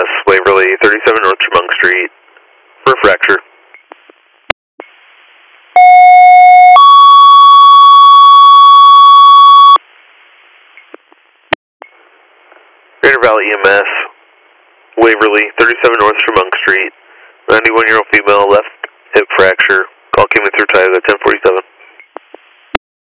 EMS, Waverly, 37 North Tremont Street, for a fracture. Greater Valley EMS, Waverly, 37 North Tremont Street, 91-year-old female, left hip fracture. Call came in through Tioga, 1047.